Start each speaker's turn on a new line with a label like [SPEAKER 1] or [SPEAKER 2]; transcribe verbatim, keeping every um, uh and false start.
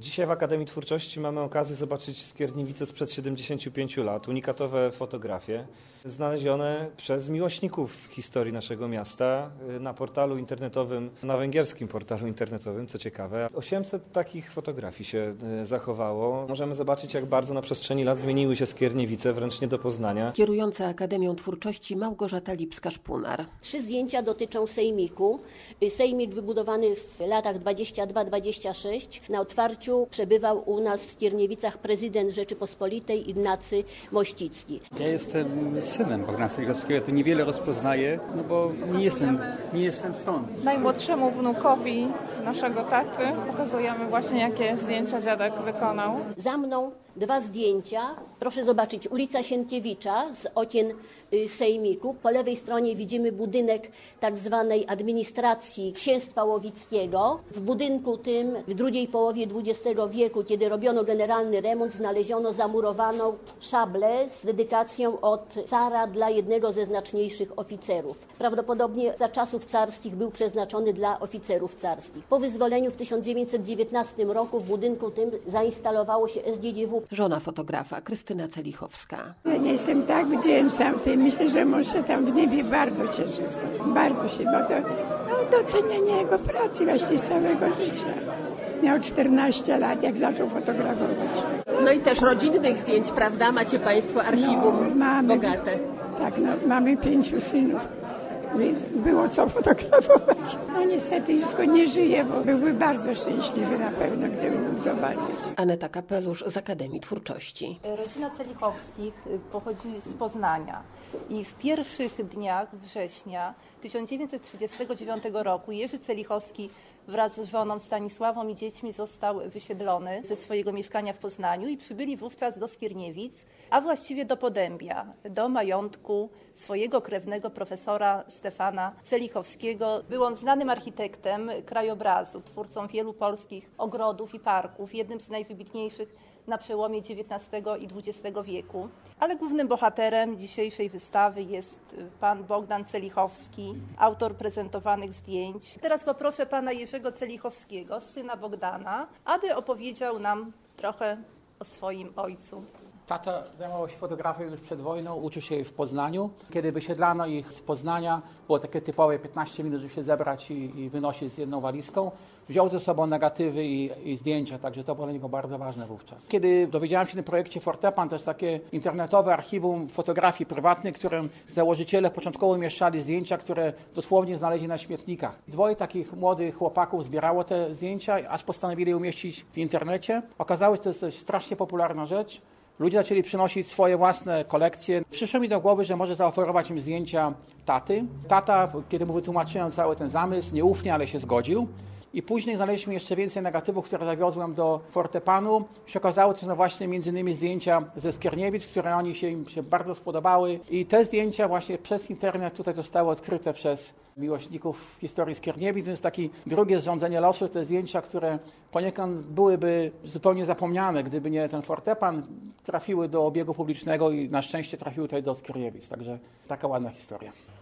[SPEAKER 1] Dzisiaj w Akademii Twórczości mamy okazję zobaczyć Skierniewice sprzed siedemdziesięciu pięciu lat, unikatowe fotografie znalezione przez miłośników historii naszego miasta na portalu internetowym, na węgierskim portalu internetowym, co ciekawe. osiemset takich fotografii się zachowało. Możemy zobaczyć, jak bardzo na przestrzeni lat zmieniły się Skierniewice, wręcz nie do poznania.
[SPEAKER 2] Kierująca Akademią Twórczości Małgorzata Lipska-Szpunar.
[SPEAKER 3] Trzy zdjęcia dotyczą sejmiku. Sejmik wybudowany w latach dwudziestych dwóch dwudziestych sześciu. Na otwarciu przebywał u nas w Skierniewicach prezydent Rzeczypospolitej Ignacy Mościcki.
[SPEAKER 4] Ja jestem synem Bogdana Celikowskiego, to niewiele rozpoznaję, no bo nie jestem, nie jestem stąd.
[SPEAKER 5] Najmłodszemu wnukowi naszego taty pokazujemy właśnie, jakie zdjęcia dziadek wykonał.
[SPEAKER 3] Za mną dwa zdjęcia. Proszę zobaczyć, ulica Sienkiewicza z okien sejmiku. Po lewej stronie widzimy budynek tak zwanej administracji księstwa łowickiego. W budynku tym w drugiej połowie dwudziestego wieku, kiedy robiono generalny remont, znaleziono zamurowaną szablę z dedykacją od cara dla jednego ze znaczniejszych oficerów. Prawdopodobnie za czasów carskich był przeznaczony dla oficerów carskich. Po wyzwoleniu w tysiąc dziewięćset dziewiętnastym roku w budynku tym zainstalowało się S G D W.
[SPEAKER 2] Żona fotografa Krystyna Celichowska.
[SPEAKER 6] Ja nie jestem tak, widziałem tamtej. Myślę, że mąż się tam w niebie bardzo cieszy z tego. Bardzo się, bo to no, docenienie jego pracy właśnie z całego życia. Miał czternaście lat, jak zaczął fotografować.
[SPEAKER 2] No i też rodzinnych zdjęć, prawda? Macie Państwo archiwum
[SPEAKER 6] no, mamy,
[SPEAKER 2] bogate.
[SPEAKER 6] Tak, no, mamy pięciu synów, więc było co fotografować. No niestety już go nie żyje, bo byłby bardzo szczęśliwy na pewno, gdyby mógł zobaczyć.
[SPEAKER 2] Aneta Kapelusz z Akademii Twórczości.
[SPEAKER 7] Rodzina Celichowskich pochodzi z Poznania i w pierwszych dniach września tysiąc dziewięćset trzydziestego dziewiątego roku Jerzy Celichowski wraz z żoną Stanisławą i dziećmi został wysiedlony ze swojego mieszkania w Poznaniu i przybyli wówczas do Skierniewic, a właściwie do Podębia, do majątku swojego krewnego profesora Stefana Celichowskiego. Był on znanym architektem krajobrazu, twórcą wielu polskich ogrodów i parków, jednym z najwybitniejszych na przełomie dziewiętnastego i dwudziestego wieku. Ale głównym bohaterem dzisiejszej wystawy jest pan Bogdan Celichowski, autor prezentowanych zdjęć. Teraz poproszę pana Jerzego Celichowskiego, syna Bogdana, aby opowiedział nam trochę o swoim ojcu.
[SPEAKER 8] Tata zajmował się fotografią już przed wojną, uczył się w Poznaniu. Kiedy wysiedlano ich z Poznania, było takie typowe piętnaście minut, żeby się zebrać i, i wynosić z jedną walizką. Wziął ze sobą negatywy i, i zdjęcia, także to było dla niego bardzo ważne wówczas. Kiedy dowiedziałem się o tym projekcie Fortepan, to jest takie internetowe archiwum fotografii prywatnych, którym założyciele początkowo umieszczali zdjęcia, które dosłownie znaleźli na śmietnikach. Dwoje takich młodych chłopaków zbierało te zdjęcia, aż postanowili je umieścić w internecie. Okazało się, że to jest strasznie popularna rzecz. Ludzie zaczęli przynosić swoje własne kolekcje. Przyszło mi do głowy, że może zaoferować im zdjęcia taty. Tata, kiedy mu wytłumaczyłem cały ten zamysł, nieufnie, ale się zgodził. I później znaleźliśmy jeszcze więcej negatywów, które zawiozłem do Fortepanu. Się okazało, że to są właśnie między innymi zdjęcia ze Skierniewic, które oni się, im się bardzo spodobały. I te zdjęcia właśnie przez internet tutaj zostały odkryte przez miłośników historii Skierniewic, więc takie drugie zrządzenie losu, te zdjęcia, które poniekąd byłyby zupełnie zapomniane, gdyby nie ten Fortepan, trafiły do obiegu publicznego i na szczęście trafiły tutaj do Skierniewic. Także taka ładna historia.